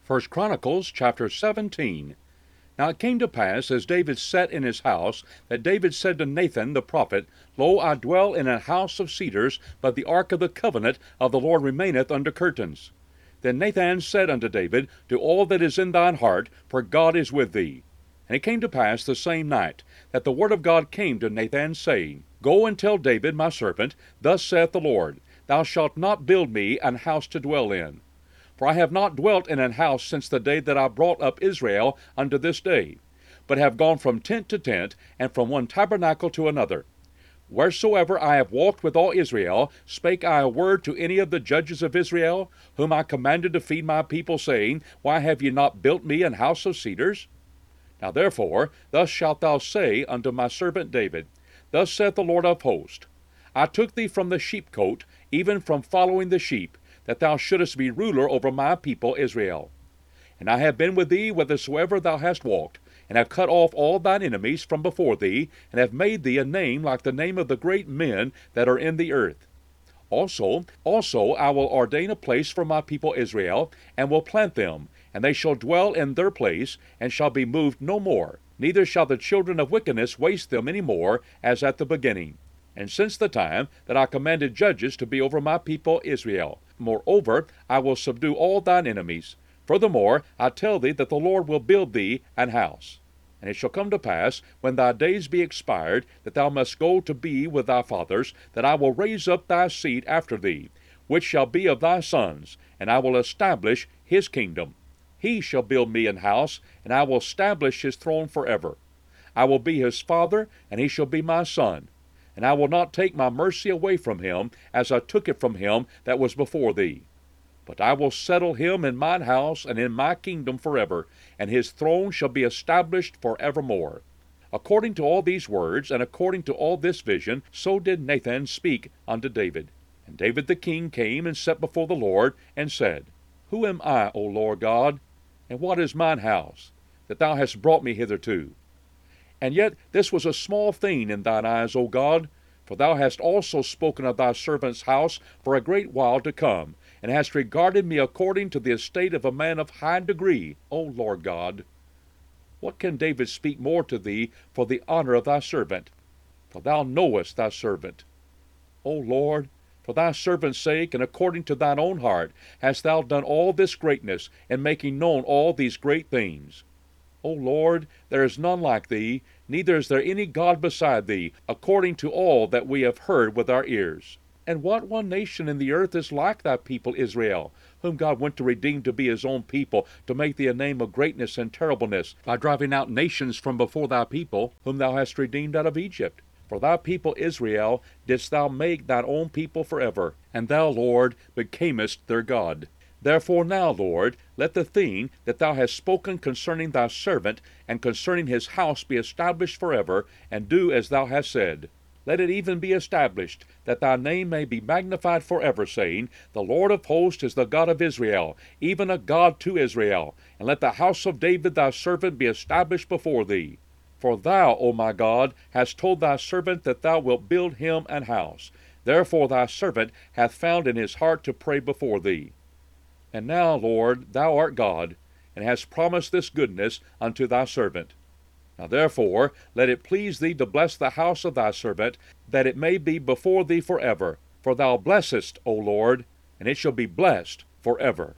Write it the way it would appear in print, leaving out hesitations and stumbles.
First Chronicles chapter 17. Now it came to pass, as David sat in his house, that David said to Nathan the prophet, Lo, I dwell in a house of cedars, but the ark of the covenant of the Lord remaineth under curtains. Then Nathan said unto David, Do all that is in thine heart, for God is with thee. And it came to pass the same night, that the word of God came to Nathan, saying, Go and tell David my servant, Thus saith the Lord, Thou shalt not build me an house to dwell in. For I have not dwelt in an house since the day that I brought up Israel unto this day, but have gone from tent to tent, and from one tabernacle to another. Wheresoever I have walked with all Israel, spake I a word to any of the judges of Israel, whom I commanded to feed my people, saying, Why have ye not built me an house of cedars? Now therefore, thus shalt thou say unto my servant David, Thus saith the Lord of hosts, I took thee from the sheepcote, even from following the sheep, that thou shouldest be ruler over my people Israel. And I have been with thee whithersoever thou hast walked, and have cut off all thine enemies from before thee, and have made thee a name like the name of the great men that are in the earth. Also I will ordain a place for my people Israel, and will plant them, and they shall dwell in their place, and shall be moved no more, neither shall the children of wickedness waste them any more, as at the beginning. And since the time that I commanded judges to be over my people Israel, moreover, I will subdue all thine enemies. Furthermore, I tell thee that the Lord will build thee an house. And it shall come to pass, when thy days be expired, that thou must go to be with thy fathers, that I will raise up thy seed after thee, which shall be of thy sons, and I will establish his kingdom. He shall build me an house, and I will establish his throne forever. I will be his father, and he shall be my son. And I will not take my mercy away from him, as I took it from him that was before thee. But I will settle him in mine house and in my kingdom forever, and his throne shall be established forevermore. According to all these words, and according to all this vision, so did Nathan speak unto David. And David the king came and sat before the Lord, and said, Who am I, O Lord God? And what is mine house, that thou hast brought me hitherto? And yet this was a small thing in thine eyes, O God, for thou hast also spoken of thy servant's house for a great while to come, and hast regarded me according to the estate of a man of high degree, O Lord God. What can David speak more to thee for the honor of thy servant? For thou knowest thy servant. O Lord, for thy servant's sake, and according to thine own heart, hast thou done all this greatness, in making known all these great things. O Lord, there is none like thee, neither is there any God beside thee, according to all that we have heard with our ears. And what one nation in the earth is like thy people Israel, whom God went to redeem to be his own people, to make thee a name of greatness and terribleness, by driving out nations from before thy people, whom thou hast redeemed out of Egypt? For thy people Israel didst thou make thine own people forever, and thou, Lord, becamest their God. Therefore now, Lord, let the thing that thou hast spoken concerning thy servant, and concerning his house be established forever, and do as thou hast said. Let it even be established, that thy name may be magnified forever, saying, The Lord of hosts is the God of Israel, even a God to Israel. And let the house of David thy servant be established before thee. For thou, O my God, hast told thy servant that thou wilt build him an house. Therefore thy servant hath found in his heart to pray before thee. And now, Lord, thou art God, and hast promised this goodness unto thy servant. Now therefore let it please thee to bless the house of thy servant, that it may be before thee forever. For thou blessest, O Lord, and it shall be blessed forever.